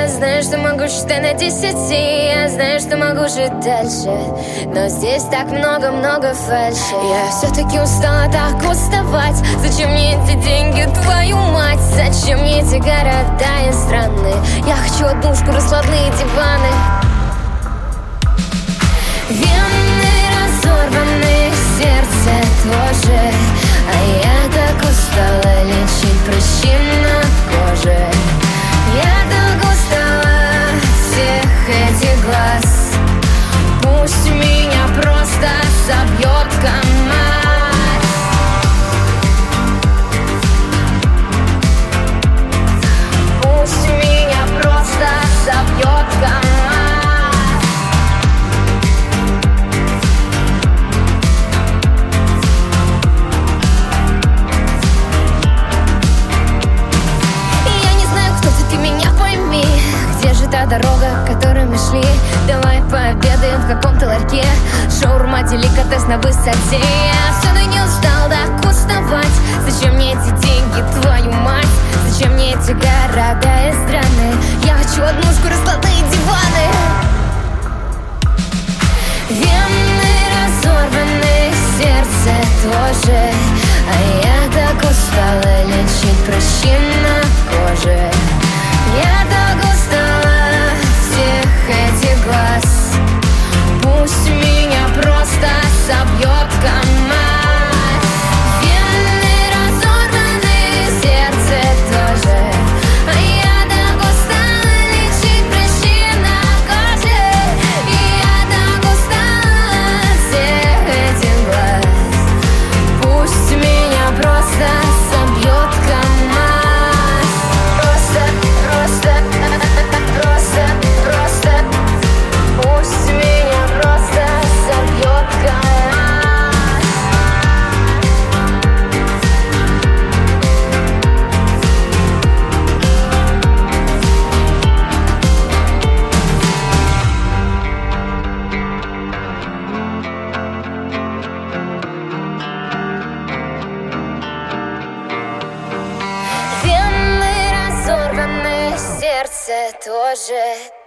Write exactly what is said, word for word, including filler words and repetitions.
Я знаю, что могу считать на десяти. Я знаю, что могу жить дальше, но здесь так много-много фальши. Я все-таки устала так уставать. Зачем мне эти деньги, твою мать? Зачем мне эти города и страны? Я хочу однушку, раскладные диваны. Вены разорваны, сердце тоже. А я так устала лечить прыщи на коже. Я так устала всех этих глаз. Пусть меня просто собьет КамАЗ. Пусть меня просто собьет КамАЗ. Та дорога, которой мы шли. Давай пообедаем в каком-то ларьке. Шаурма, деликатес на высоте. Я все-таки не устал так уставать. Зачем мне эти деньги, твою мать? Зачем мне эти города и страны? Я хочу однушку, раскладные диваны. Вены разорваны, сердце тоже. А я так устала лечить прыщи на коже. Я так устала всех этих глаз. Пусть меня просто собьет КамАЗ. Вены разорваны, сердце тоже. А я так устала лечить прыщи на коже. И я так устала всех этих глаз. Пусть меня просто собьет КамАЗ. Просто, просто, просто, просто. Пусть меня просто собьет КамАЗ. Вены разорваны, сердце тоже.